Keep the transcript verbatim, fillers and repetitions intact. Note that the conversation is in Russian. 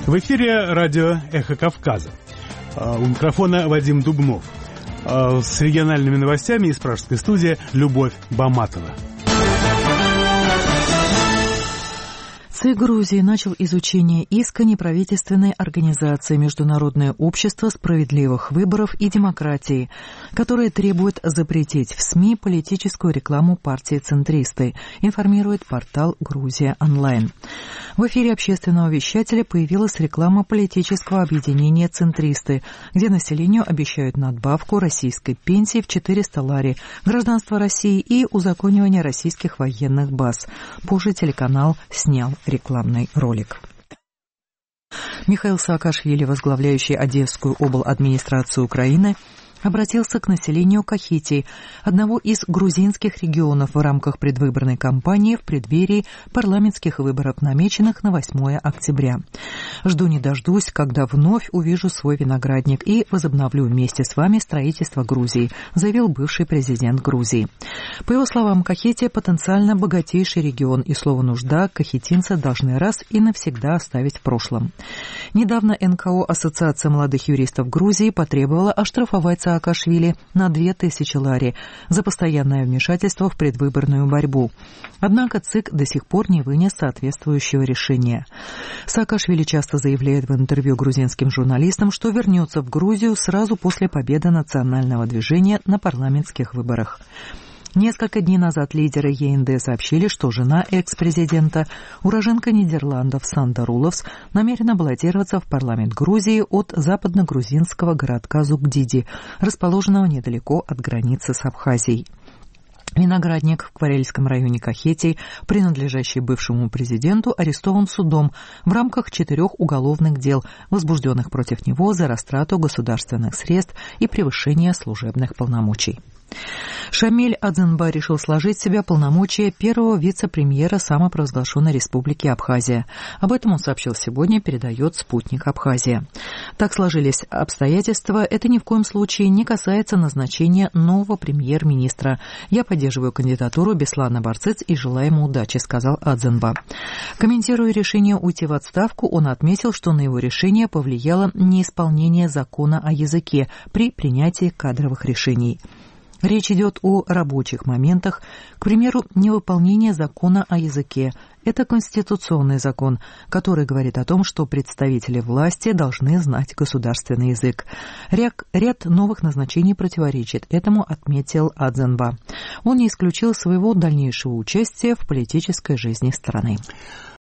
В эфире радио «Эхо Кавказа». У микрофона Вадим Дубнов. С региональными новостями из пражской студии Любовь Баматова. ЦИК Грузии начал изучение иска неправительственной организации «Международное общество справедливых выборов и демократии», которое требует запретить в СМИ политическую рекламу партии «Центристы», информирует портал «Грузия онлайн». В эфире общественного вещателя появилась реклама политического объединения «Центристы», где населению обещают надбавку российской пенсии в четыреста лари, гражданство России и узаконивание российских военных баз. Позже телеканал снял рекламный ролик. Михаил Саакашвили, возглавляющий Одесскую обладминистрацию Украины, обратился к населению Кахетии, одного из грузинских регионов, в рамках предвыборной кампании в преддверии парламентских выборов, намеченных на восьмое октября. «Жду не дождусь, когда вновь увижу свой виноградник и возобновлю вместе с вами строительство Грузии», заявил бывший президент Грузии. По его словам, Кахетия потенциально богатейший регион, и слово «нужда» кахетинцы должны раз и навсегда оставить в прошлом. Недавно эн ка о Ассоциация молодых юристов Грузии потребовала оштрафовать Саакашвили на две тысячи лари за постоянное вмешательство в предвыборную борьбу. Однако ЦИК до сих пор не вынес соответствующего решения. Саакашвили часто заявляет в интервью грузинским журналистам, что вернется в Грузию сразу после победы национального движения на парламентских выборах. Несколько дней назад лидеры е эн дэ сообщили, что жена экс-президента, уроженка Нидерландов Санда Руловс, намерена баллотироваться в парламент Грузии от западно-грузинского городка Зугдиди, расположенного недалеко от границы с Абхазией. Виноградник в Карельском районе Кахетии, принадлежащий бывшему президенту, арестован судом в рамках четырех уголовных дел, возбужденных против него за растрату государственных средств и превышение служебных полномочий. Шамиль Адзенба решил сложить в себя полномочия первого вице-премьера самопровозглашенной республики Абхазия. Об этом он сообщил сегодня, передает «Спутник Абхазия». Так сложились обстоятельства. Это ни в коем случае не касается назначения нового премьер-министра. Я поддерживаю кандидатуру Беслана Барцыц и желаю ему удачи, сказал Адзенба. Комментируя решение уйти в отставку, он отметил, что на его решение повлияло неисполнение закона о языке при принятии кадровых решений. Речь идет о рабочих моментах, к примеру, невыполнение закона о языке. Это конституционный закон, который говорит о том, что представители власти должны знать государственный язык. Ряд, ряд новых назначений противоречит этому, отметил Адзенба. Он не исключил своего дальнейшего участия в политической жизни страны.